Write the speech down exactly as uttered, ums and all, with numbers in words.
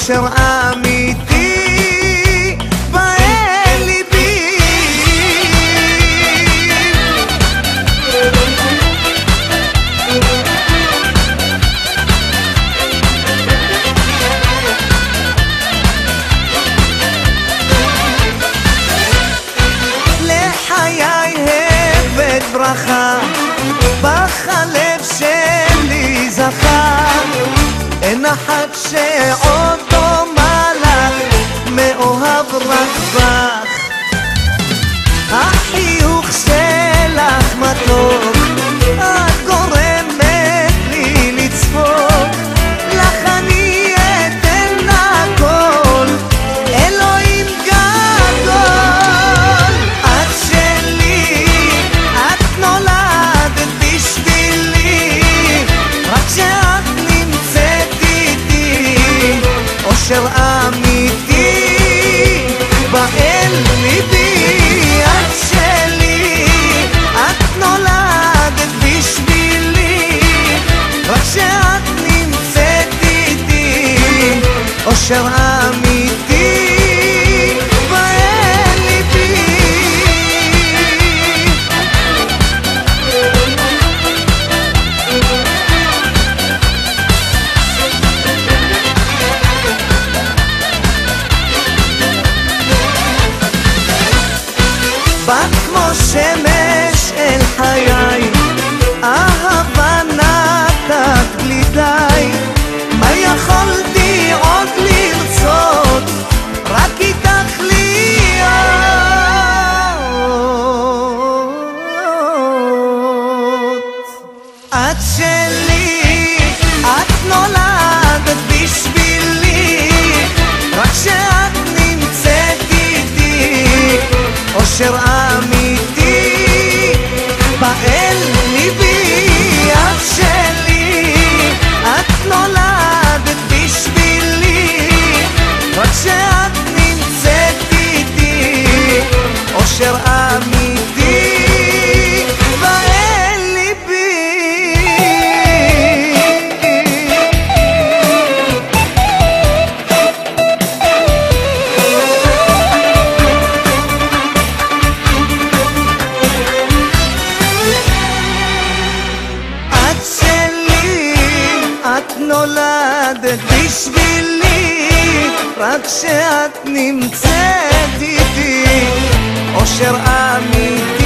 אושר אמיתי באל ליבי. לחיי הבאת ברכה, בחלב שלי זכה, אין אחת שעוד דומה לך, מאוהב רק בך. החיוך שלך מתוק, את גורמת לי לצחוק, לך אני אתן הכל, אלוהים גדול. את שלי, את נולדת בשבילי, רק שאת נמצאת איתי, אושר אמיתי באל ליבי. את שלי, את נולדת בשבילי, רק שאת נמצאת איתי, אושר אמיתי באל ליבי. באת כמו שמש אל חיי, אהבה נתת בלי די, מה יכולתי עוד לרצות, רק איתך להיות. את שלי, את נולדת בשבילי, רק שאת נמצאת איתי, אושר אמיתי באל ליבי. את שלי, את נולדת בשבילי, רק שאת נמצאת איתי, אושר אמיתי באל ליבי. את נולדת בשבילי, רק שאת נמצאת איתי, אושר אמיתי